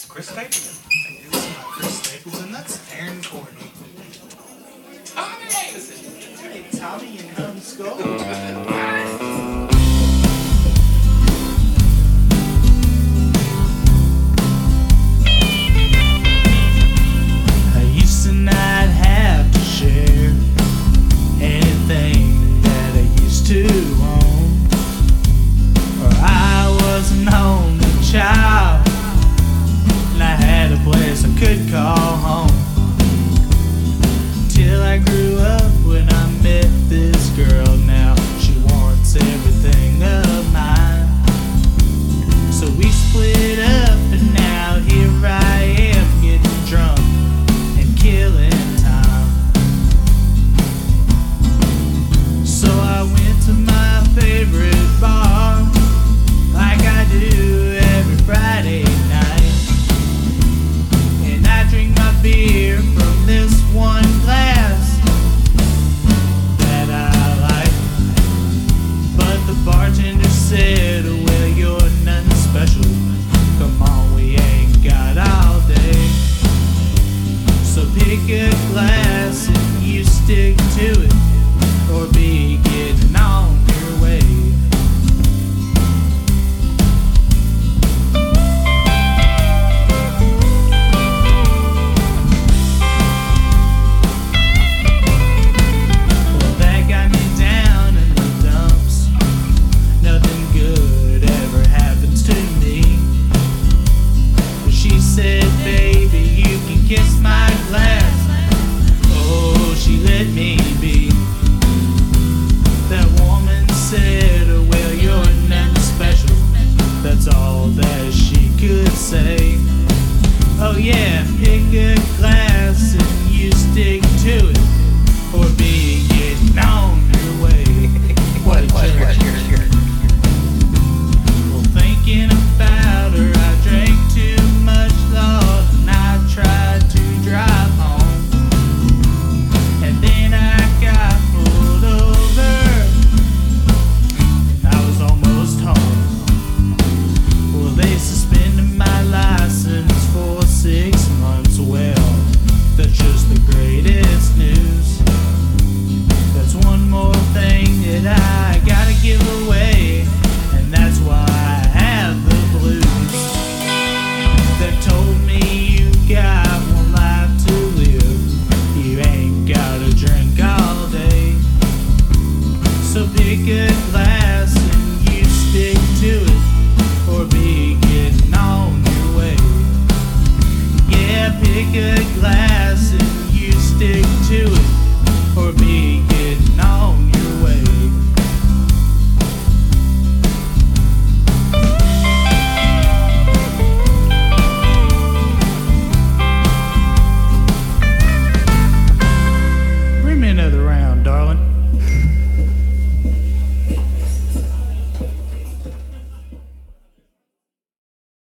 Chris Stapleton. And you're listening to Chris Stapleton. That's Aaron Courtney. Tommy Anderson. Hey, Tommy and Hum Skull. I used to not have to share anything that I used to own, or I was an only child, and I had a place I could call home. Till I grew up when I met this girl. Now she wants everything of mine, so we split up, and now here I am getting drunk and killing time. So I went to my favorite bar, like I do every Friday night, and I drink my beer from this one glass that I like. But the bartender said, well, you're nothing special. Come on, we ain't got all day. So pick a glass and you stick to it, or be getting on your way. Well, that got me down in the dumps. Nothing good ever happens to me. But she said, baby, you can kiss my glass. Oh, she let me be. That woman said, well, you're nothing special. That's all that she could say. Oh yeah, pick a glass